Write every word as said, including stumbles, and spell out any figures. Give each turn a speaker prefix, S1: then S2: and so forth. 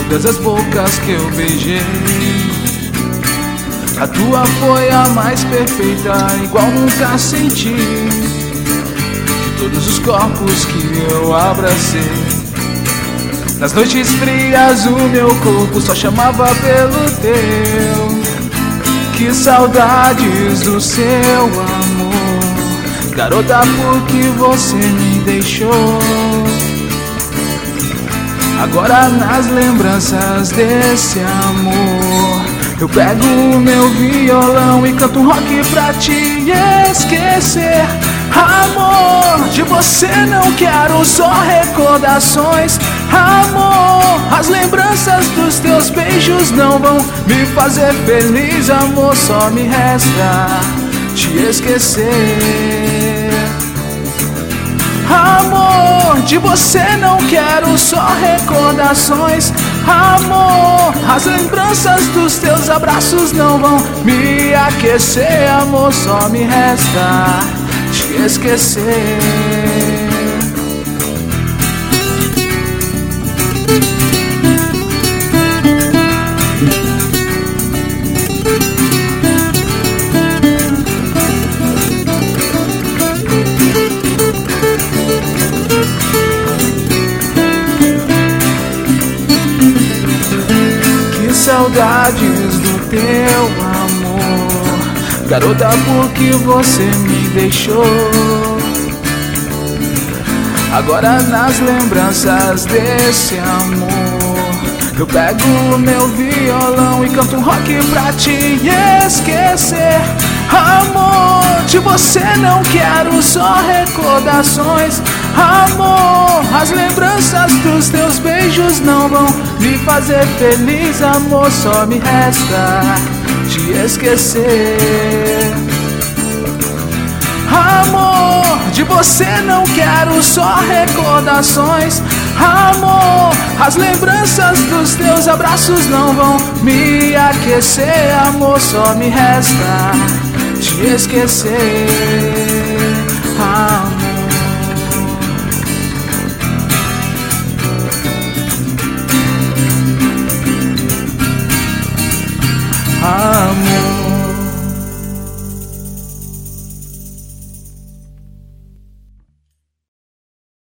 S1: todas as bocas que eu beijei, a tua foi a mais perfeita, igual nunca senti. De todos os corpos que eu abracei, nas noites frias o meu corpo só chamava pelo teu. Que saudades do seu amor, garota, por que você me deixou? Agora nas lembranças desse amor, eu pego o meu violão e canto rock pra te esquecer. Amor, de você não quero só recordações. Amor, as lembranças dos teus beijos não vão me fazer feliz. Amor, só me resta te esquecer. Amor, de você não quero só recordações. Amor, as lembranças dos teus abraços não vão me aquecer. Amor, só me resta te esquecer. Que saudades do teu amor, garota, por que você me deixou? Agora nas lembranças desse amor, eu pego o meu violão e canto um rock pra te esquecer. Amor, de você não quero só recordações. Amor, as lembranças dos teus beijos não vão me fazer feliz. Amor, só me resta te esquecer. Amor, de você não quero só recordações. Amor, as lembranças dos teus abraços não vão me aquecer. Amor, só me resta te esquecer. Amor.